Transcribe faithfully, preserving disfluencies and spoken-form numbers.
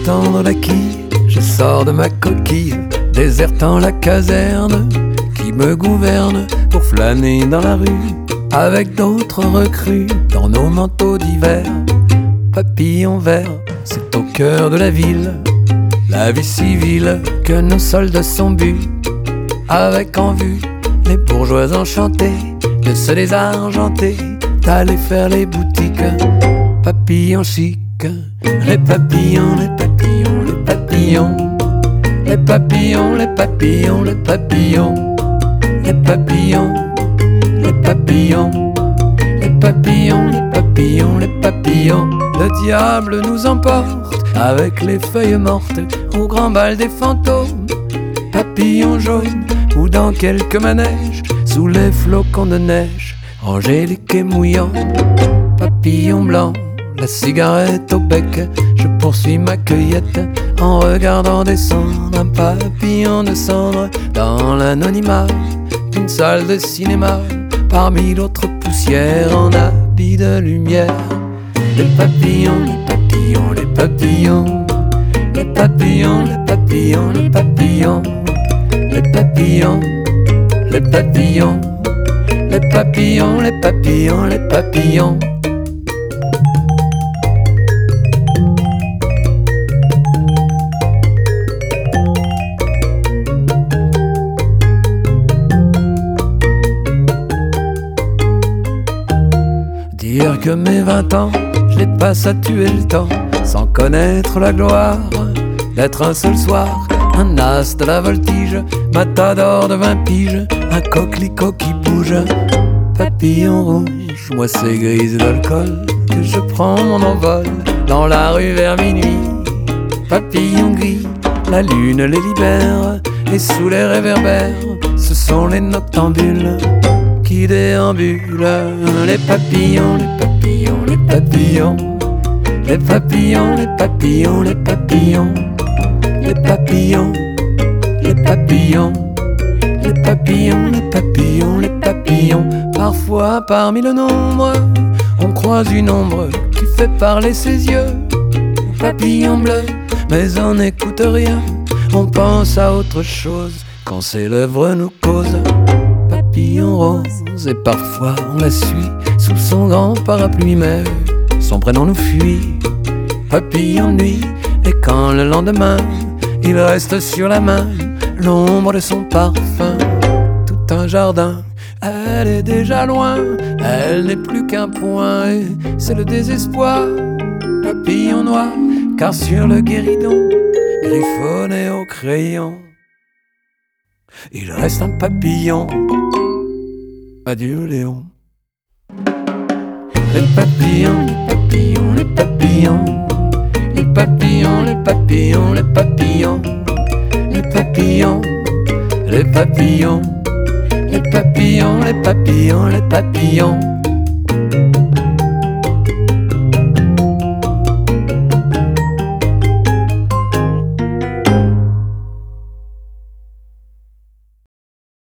tendre la quille, je sors de ma coquille, désertant la caserne qui me gouverne pour flâner dans la rue avec d'autres recrues dans nos manteaux d'hiver. Papillon vert, c'est au cœur de la ville, la vie civile que nos soldats sont bu, avec en vue les bourgeois enchantés de se désargenter, d'aller faire les boutiques. Papillons chic, les papillons, les papillons, les papillons, les papillons, les papillons, les papillons, les papillons, les papillons, les papillons, les papillons, les papillons. Le diable nous emporte avec les feuilles mortes au grand bal des fantômes. Papillons jaunes ou dans quelques manèges sous les flocons de neige, angélique et mouillant. Papillon blanc, la cigarette au bec, je poursuis ma cueillette en regardant descendre un papillon de cendre dans l'anonymat d'une salle de cinéma, parmi l'autre poussière en habit de lumière. Les papillons, les papillons, les papillons, les papillons, les papillons, les papillons, les papillons, les papillons, les papillons, les papillons, les papillons. Dire que mes vingt ans, je les passe à tuer le temps, sans connaître la gloire d'être un seul soir, un as de la voltige, matador de vingt piges, un coquelicot qui bouge. Papillon rouge, moi c'est grise d'alcool, que je prends mon envol dans la rue vers minuit. Papillon gris, la lune les libère, et sous les réverbères, ce sont les noctambules qui déambulent. Les papillons, les papillons, les papillons, les papillons, les papillons, les papillons, les papillons, les papillons, les papillons, les papillons, les papillons. Parfois parmi le nombre, on croise une ombre qui fait parler ses yeux. Papillon bleu, mais on n'écoute rien, on pense à autre chose quand ses lèvres nous causent. Papillon rose, et parfois on la suit sous son grand parapluie, mais son prénom nous fuit. Papillon nuit, et quand le lendemain il reste sur la main l'ombre de son parfum, tout un jardin, elle est déjà loin, elle n'est plus qu'un point, et c'est le désespoir. Papillon noir, car sur le guéridon, griffonné au crayon, il reste un papillon. Adieu Léon. Les papillons, les papillons, les papillons, les papillons, les papillons, les papillons, les papillons, les papillons, les papillons, les papillons, les papillons.